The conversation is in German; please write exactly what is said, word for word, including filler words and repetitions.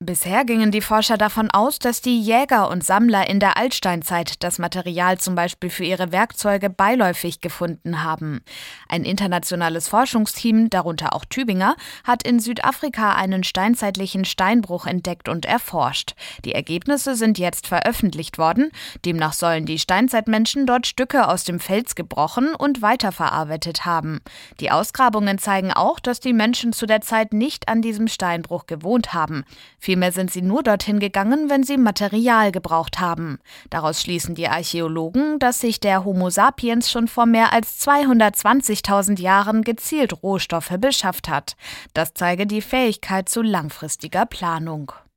Bisher gingen die Forscher davon aus, dass die Jäger und Sammler in der Altsteinzeit das Material zum Beispiel für ihre Werkzeuge beiläufig gefunden haben. Ein internationales Forschungsteam, darunter auch Tübinger, hat in Südafrika einen steinzeitlichen Steinbruch entdeckt und erforscht. Die Ergebnisse sind jetzt veröffentlicht worden. Demnach sollen die Steinzeitmenschen dort Stücke aus dem Fels gebrochen und weiterverarbeitet haben. Die Ausgrabungen zeigen auch, dass die Menschen zu der Zeit nicht an diesem Steinbruch gewohnt haben. Vielmehr sind sie nur dorthin gegangen, wenn sie Material gebraucht haben. Daraus schließen die Archäologen, dass sich der Homo sapiens schon vor mehr als zweihundertzwanzigtausend Jahren gezielt Rohstoffe beschafft hat. Das zeige die Fähigkeit zu langfristiger Planung.